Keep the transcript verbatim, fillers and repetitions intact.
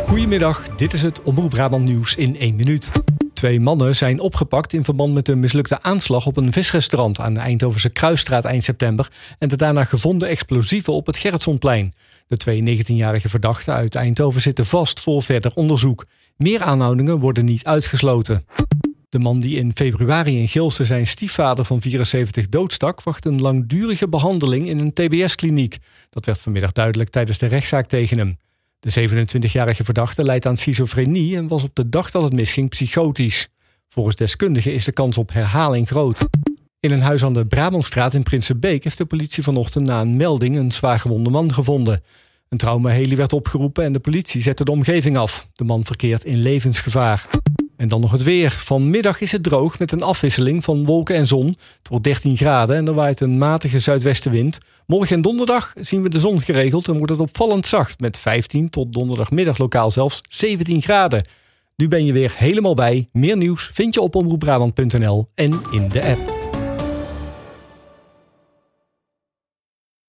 Goedemiddag, dit is het Omroep Brabant nieuws in één minuut. Twee mannen zijn opgepakt in verband met een mislukte aanslag op een visrestaurant aan de Eindhovense Kruisstraat eind september en de daarna gevonden explosieven op het Gerritsonplein. De twee negentienjarige verdachten uit Eindhoven zitten vast voor verder onderzoek. Meer aanhoudingen worden niet uitgesloten. De man die in februari in Gilsen zijn stiefvader van vierenzeventig doodstak wacht een langdurige behandeling in een T B S-kliniek. Dat werd vanmiddag duidelijk tijdens de rechtszaak tegen hem. De zevenentwintigjarige verdachte lijdt aan schizofrenie en was op de dag dat het misging psychotisch. Volgens deskundigen is de kans op herhaling groot. In een huis aan de Brabantstraat in Prinsenbeek heeft de politie vanochtend na een melding een zwaargewonde man gevonden. Een traumaheli werd opgeroepen en de politie zette de omgeving af. De man verkeert in levensgevaar. En dan nog het weer. Vanmiddag is het droog met een afwisseling van wolken en zon. Het wordt dertien graden en er waait een matige zuidwestenwind. Morgen en donderdag zien we de zon geregeld en wordt het opvallend zacht met vijftien tot donderdagmiddag lokaal zelfs zeventien graden. Nu ben je weer helemaal bij. Meer nieuws vind je op omroep brabant punt n l en in de app.